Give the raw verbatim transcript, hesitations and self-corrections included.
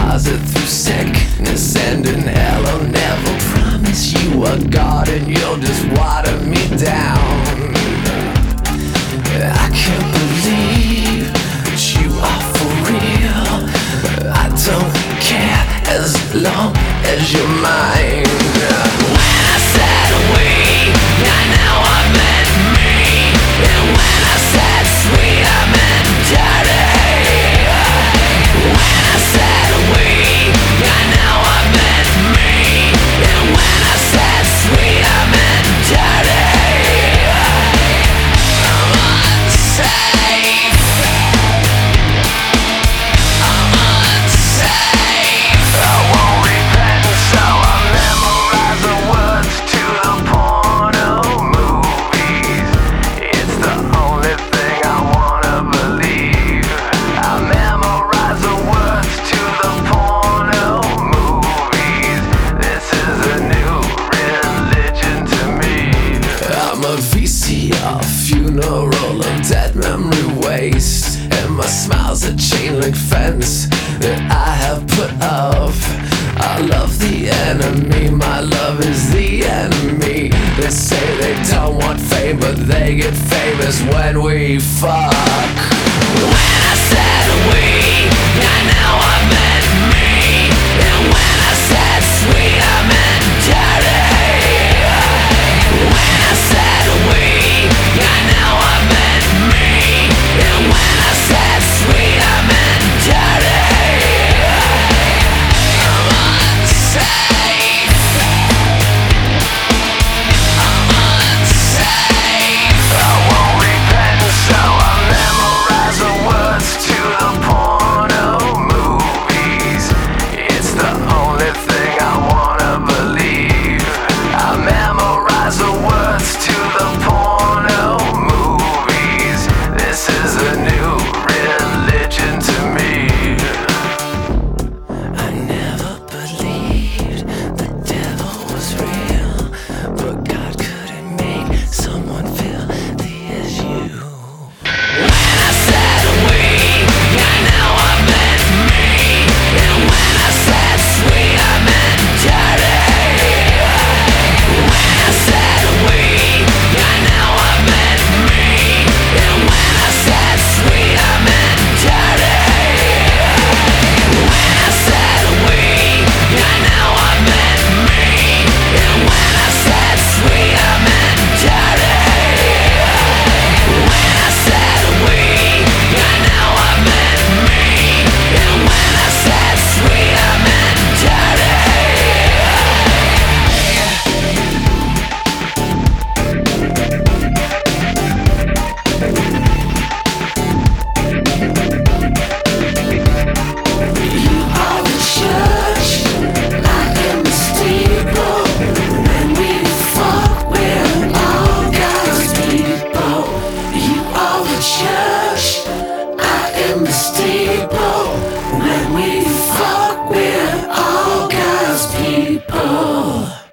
closet through sickness and in hell. I'll never promise you a garden, you'll just water me down. I can't believe that you are for real. I don't care as long as you're mine. When I said we, I know I meant me. And when I said sweet, I meant dirty. When I said we, I know I meant me. And when I said sweet, I meant dirty. I'm unsafe. I'm unsafe. I won't repent, so I memorize the words to the porno movies. It's the only thing I wanna believe. I memorize the words to the porno movies. This is a new religion to me. I'm a V C R funeral of dead memory waste, and my smile's a chain link fence that I have put up. I love the enemy, my love is the enemy. They say they don't want fame, but they get famous when we fuck. When I said we, I know I meant me. And when I said sweet, I meant dirty. When I said we, I know I meant me. And when I said sweet, I meant dirty. I'm unsafe. I'm unsafe. I won't repent, so I memorize the words to the porno movies. It's the only thing I wanna believe. I memorize the words to the porno movies. This is a new religion to me. I never believed the devil was real, but God couldn't make someone filthy as you. When I said we, I know I meant me. And when I said sweet, I meant dirty. When I said we, I know I meant me. And when I said sweet, I meant dirty. When I said we, I know I meant me. And when I said sweet, I meant dirty. When I said we, I know I meant me. And when I said sweet, I meant dirty. You are the church, I am the steeple. When we fuck, we're all God's people. You are the church, I am the steeple. When we fuck, we're all God's people.